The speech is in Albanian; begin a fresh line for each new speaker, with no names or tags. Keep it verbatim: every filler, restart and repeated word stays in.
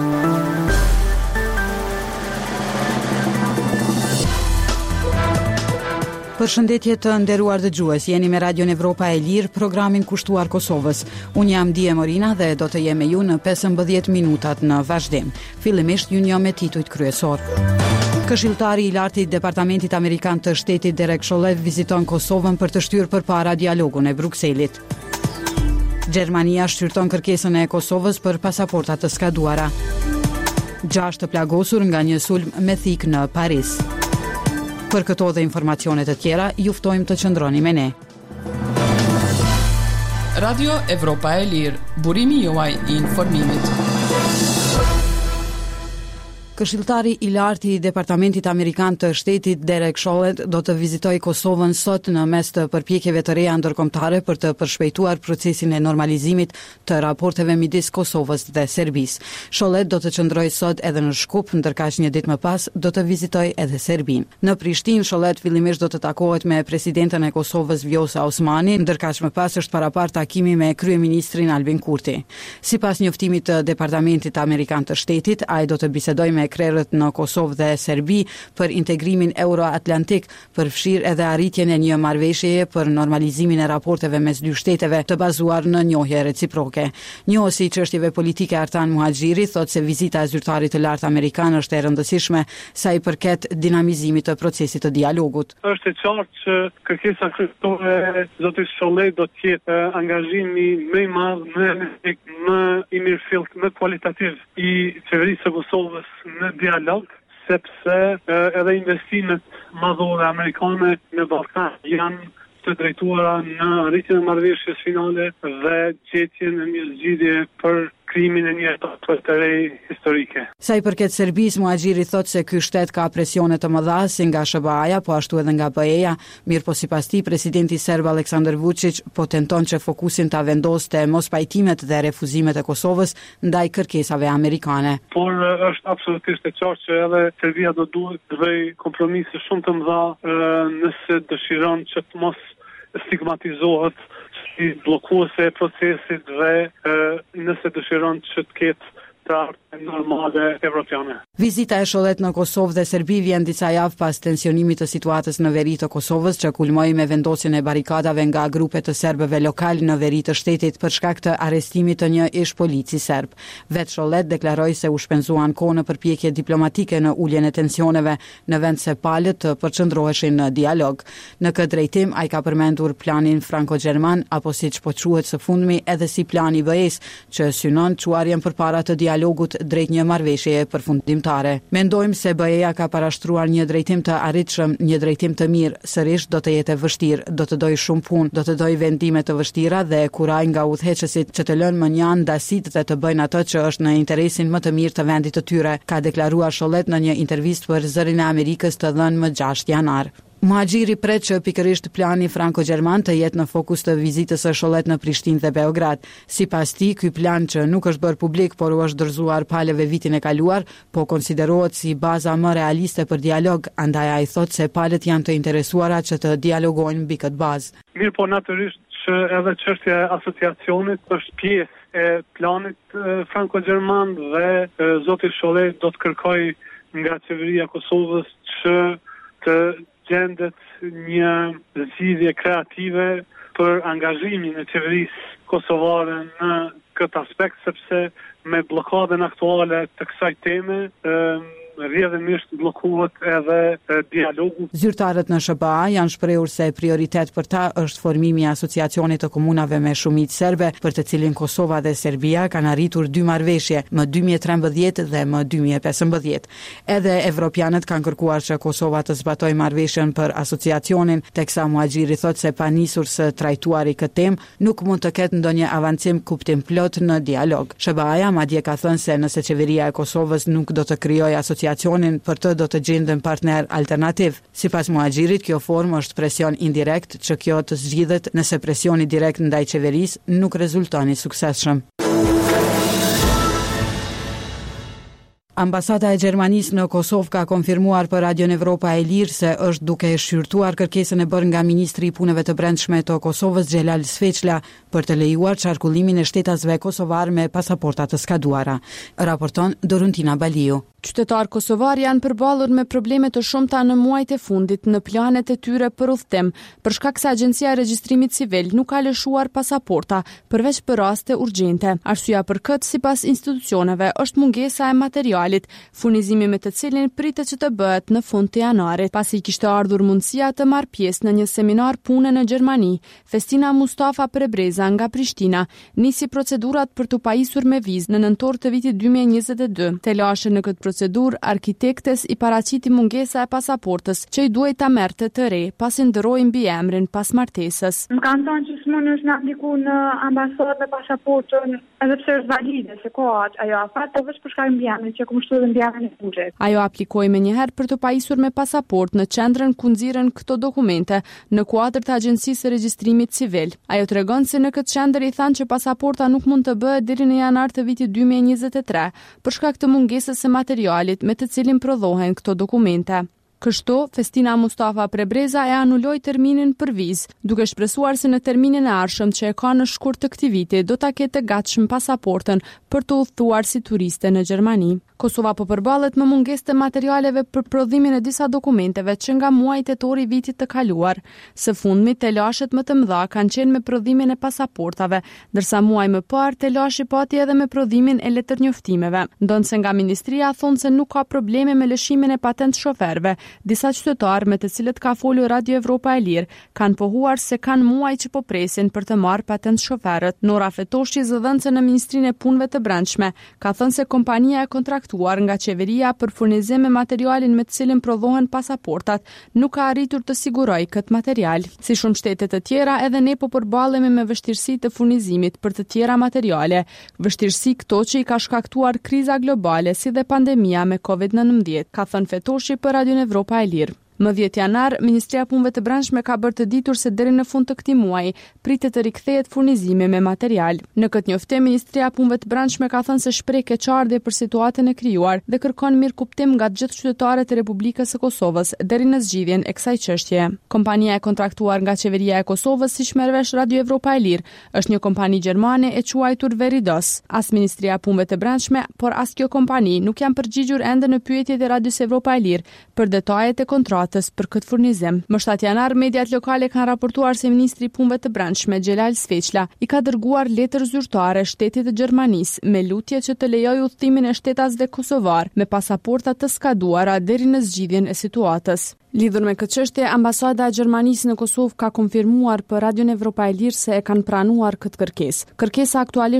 Përshëndetje të nderuar dëgjues, jeni me Radion Evropa e Lirë, programin kushtuar Kosovës. Unë jam Dije Morina dhe do të jem me ju në pesëmbëdhjetë minutat në vazhdim. Fillimisht ju njoh me titujt kryesor. Këshilltari i lartë i Departamentit Amerikan të Shtetit Derek Chollet viziton Kosovën për të shtyrë përpara dialogun e Brukselit. Gjermania shqyrton kërkesën e Kosovës për pasaporta të skaduara. Gjashtë të plagosur nga një sulm me thik në Paris. Për këto dhe informacionet të tjera, ju ftojmë të qëndroni me ne.
Radio Evropa e Lirë, burimi juaj i informimit.
Këshilltari i lartë i Departamentit Amerikan të Shtetit Derek Chollet do të vizitoj Kosovën sot në mes të përpjekjeve të reja ndërkombëtare për të përshpejtuar procesin e normalizimit të raporteve midis Kosovës dhe Serbisë. Chollet do të qëndrojë sot edhe në Shkup, ndërkaq një ditë më pas do të vizitoj edhe Serbinë. Në Prishtinë, Chollet fillimisht do të takohet me presidenten e Kosovës Vjosa Osmani, ndërkaq më pas është parapar takimi me kryeministrin Albin Kurti. Sipas njoftimit të Departamentit Amerikan të Shtetit, ai do të bisedojë me krerët në Kosovë dhe Serbi për integrimin euro-atlantik, përfshir edhe arritjen e një marrëveshjeje për normalizimin e raporteve mes dy shteteve të bazuar në njohje reciproke. Njohësi i çështjeve politike Artan Muhaxhiri thotë se vizita e zyrtarit të lartë amerikan është e rëndësishme sa i përket dinamizimit të procesit të dialogut.
Është e qartë që kërkesa kryesore e zotit Chollet do të jetë angazhimi më i madh, më energjik, më i mirëfillt, më kualitativ i qeverisë së Kosovës në dialog, sepse edhe investimet madhore amerikane në Ballkan janë të drejtuara në arritjen e marrëveshjes finale dhe gjetjen e një zgjidhje për krimin e një etape të re historike.
Sa i përket Serbisë, Muhaxhiri thotë se ky shtet ka presione të mëdha si nga S B A-ja, po ashtu edhe nga B E-ja, mirë po sipas tij presidenti serb Aleksandar Vučić po tenton që fokusin ta vendoste mos pajtimet dhe refuzimet e Kosovës ndaj kërkesave amerikane.
Por është absolutisht e qartë që edhe Serbia do duhet të bëjë kompromise shumë të mëdha nëse dëshiron që të mos stigmatizohet si bllokuese e procesit dhe e, nëse dëshiron që të ketë të artë normale evropiane.
Vizita e Chollet në Kosovë dhe Serbi vjen disa javë pas tensionimit të situatës në veri të Kosovës, që kulmoi me vendosjen e barikadave nga grupe të serbëve lokal në veri të shtetit për shkak të arrestimit të një ish polici serb. Vet Chollet deklaroi se u shpenzuan kohë në përpjekje diplomatike në uljen e tensioneve, në vend se palët të përqendroheshin në dialog. Në këtë drejtim ai ka përmendur planin franko-gjerman, apo siç po quhet së fundmi edhe si plani B E-s, që synon çuarjen përpara të dialogut drejt një marrëveshjeje përfundimtare. Mendojmë se B E-ja ka parashtruar një drejtim të arritshëm, një drejtim të mirë, sërish do të jetë vështirë, do të dojë shumë punë, do të dojë vendime të vështira dhe kuraj nga udhëheqësit që të lënë më njanë dasit dhe të bëjnë atë që është në interesin më të mirë të vendit të tyre, ka deklaruar Chollet në një intervistë për Zërin e Amerikës të dhënë më gjashtë janar. Muhaxhiri pret që pikërisht plani franko-gjerman të jetë në fokus të vizitës së Chollet në Prishtinë dhe Beograd. Sipas tij, ky plan që nuk është bërë publik, por u është dorëzuar palëve vitin e kaluar, po konsiderohet si baza më realiste për dialog, andaj ai thotë se palët janë të interesuara që të dialogojnë mbi këtë bazë.
Mirë, po natyrisht që edhe çështja e asociacionit është pjesë e planit franko-gjerman dhe e, zoti Chollet do të kërkojë nga qeveria e Kosovës që të gjendet një zgjidhje kreative për angazhimin e qeverisë kosovare në këtë aspekt, sepse me blokadën aktuale të kësaj teme rrjedhimisht bllokohet edhe dialogu.
Zyrtarët në S B A janë shprehur se prioritet për ta është formimi i asociacionit të komunave me shumicë serbe, për të cilin Kosova dhe Serbia kanë arritur dy marrëveshje, më dy mijë e trembëdhjetë dhe më dy mijë e pesëmbëdhjetë. Edhe evropianët kanë kërkuar që Kosova të zbatojë marrëveshjen për asociacionin, teksa Muhaxhiri thotë se pa nisur së trajtuari këtë temë, nuk mund të ketë ndonjë avancim kuptim plot në dialog. S B A-ja madje ka thënë se nëse qeveria e Kosovës nuk do të krijojë asociacionin, për të do të gjenden partner alternativ. Sipas Muhaxhirit, kjo formë është presion indirekt që kjo të zgjidhet nëse presioni direkt ndaj qeverisë nuk rezulton i suksesshëm. Ambasada e Gjermanisë në Kosovë ka konfirmuar për Radion Evropa e Lirë se është duke e shqyrtuar kërkesën e bërë nga Ministri i Punëve të Brendshme të Kosovës Xhelal Sveçla për të lejuar qarkullimin e shtetasve kosovar me pasaporta të skaduara. Raporton Doruntina Baliu.
Qytetarë kosovar janë përballur me probleme të shumta në muajt e fundit në planet e tyre për udhëtim, për shkak se Agjencia e Regjistrimit Civil nuk ka lëshuar pasaporta, përveç për raste urgjente. Arsyeja për këtë, sipas institucioneve, është mungesa e materialit, furnizimi me të cilin pritet që të bëhet në fund të janarit. Pasi kishte ardhur mundësia të marrë pjesë në një seminar pune në Gjermani, Festina Mustafa Prebreza nga Prishtina nisi procedurat për të pajisur me vizë në nëntor të vitit dy mijë e njëzet e dy. Telashe në këtë procedur, arkitektes i paraqiti mungesa e pasaportës që i duhej ta merrte të re pasi ndroi mbiemrin pas martesës.
Më kanë thënë që s'mundesh me apliku në ambasadë me pasaportën edhe pse është valide, se ka ajo afat, po vetëm për shkak mbiemrit që kam shtuar mbiemrin e buxhet.
Ajo aplikoi më një herë për të pajisur me pasaportë në qendrën ku nxirren këto dokumente në kuadër të Agjencisë së Regjistrimit Civil. Ajo tregon se në këtë qendër i thanë që pasaporta nuk mund të bëhet deri në janar të vitit dy mijë e njëzet e tre për shkak të mungesës së materialit me të cilin prodhohen këto dokumente. Kështu, Festina Mustafa Prebreza e anuloi terminin për vizë, duke shpresuar se në terminin e ardhshëm që e ka në shkurt të këtij viti do ta ketë gatshëm pasaportën për të udhëtuar si turiste në Gjermani. Kosova po përballet me mungesë të materialeve për prodhimin e disa dokumenteve që nga muaji tetor i vitit të kaluar. Së fundmi, telashet më të mëdha kanë qenë me prodhimin e pasaportave, ndërsa muaj më parë telashi pati edhe me prodhimin e letërnjoftimeve. Ndonse nga ministria thonë se nuk ka probleme me lëshimin e patent shoferëve. Disa qytetarë me të cilët ka folur Radio Evropa e Lirë kanë pohuar se kanë muaj që po presin për të marrë patent shoferët. Nora Fetoshi, zëdhënëse në Ministrinë e Punëve të Brendshme, ka thënë se kompania e kontraktuar nga qeveria për furnizim me materialin me të cilin prodhohen pasaportat nuk ka arritur të sigurojë këtë material. Si shumë shtete të tjera, edhe ne po përballemi me vështirësi të furnizimit për të tjera materiale, vështirësi këto që i ka shkaktuar kriza globale si dhe pandemia me kovid nëntëmbëdhjetë, ka thënë Fetoshi për Radio Evropa e Lirë. Më dhjetë janar, Ministria e Punëve të Brendshme ka bërë të ditur se deri në fund të këtij muaji pritet të rikthehet furnizimi me material. Në këtë njoftim, Ministria e Punëve të Brendshme ka thënë se shpreh keqardhje për situatën e krijuar dhe kërkon mirëkuptim nga të gjithë qytetarët e Republikës së Kosovës deri në zgjidhjen e kësaj çështje. Kompania e kontraktuar nga qeveria e Kosovës, siç merr vesh Radio Evropa e Lirë, është një kompani gjermane e quajtur Veridos. As Ministria e Punëve të Brendshme, por as kjo kompani nuk janë përgjigjur ende në pyetjet e Radios Evropa e Lirë për detajet e kontratës për këtë furnizim. Më shtatë janar, mediat lokale kanë raportuar se Ministri i Punëve të Brendshme Xhelal Sveçla i ka dërguar letër zyrtare shtetit të Gjermanisë me lutje që të lejojë udhëtimin e shtetasve kosovar me pasaporta të skaduara deri në zgjidhjen e situatës. Lidhur me këtë çështje, Ambasada e Gjermanisë në Kosovë ka konfirmuar për Radio Evropa e Lirë se e kanë pranuar këtë kërkesë. Kërkesa aktualisht